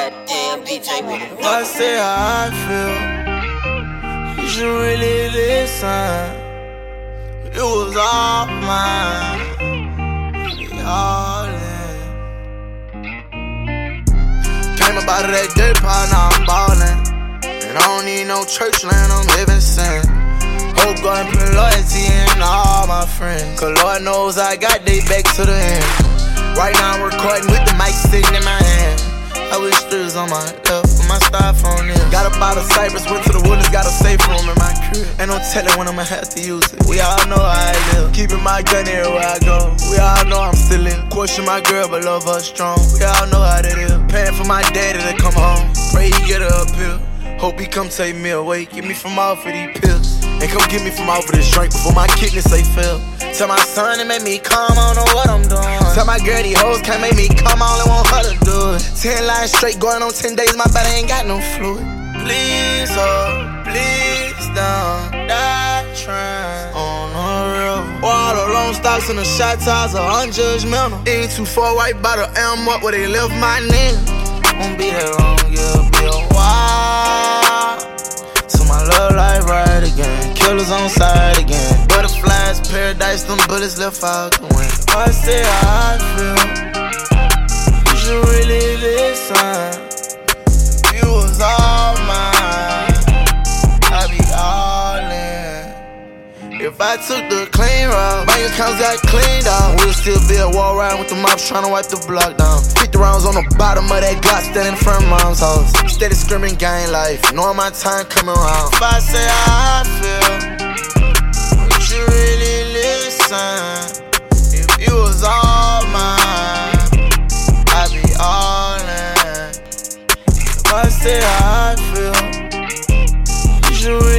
Goddamn DJ with it. I say how I feel. You should really listen. It was all mine. We all in. Came about that day, partner, I'm ballin'. And I don't need no church land, I'm living sin. Hope God put loyalty in all my friends. Cause Lord knows I got they back to the end. Right now I'm recording with the mic sitting in my hand. I wish strips on my left with my styrofoam in. Got up out of Cypress, went to the Woodlands, got a safe room in my crib. Ain't no telling when I'ma have to use it. We all know how I live, keeping my gun everywhere I go. We all know I'm still in. Question my girl, but love her strong. We all know how that is. Paying for my daddy to come home. Pray he get her up here. Hope he come take me away, get me from off of these pills. And come get me from off of this drink before my kidneys say fail. Tell my son to make me calm, I don't know what I'm doing. Tell my girl these hoes can't make me come, I only want her to do it. 10 lines straight, going on 10 days, my body ain't got no fluid. Please, oh, please don't die trying on the river. All the long stocks and the shot tires are unjudgmental. Ain't too far right by the M up where they left my name. Won't be that long, yeah, be a while. So my love life right again. Killers on side again. Butterflies, paradise, them bullets left out the wind. I say how I feel. You should really listen. You was all mine. I be all in. If I took the clean route, bank accounts got cleaned out. We'll still be at war riding with the mops trying to wipe the block down. 50 rounds on the bottom of that Glock, standing in front of mom's house. Steady screaming gang life, knowing my time coming around. If I say how I feel, you should really listen. If you was all mine, I'd be all in. If I say how I feel, you should really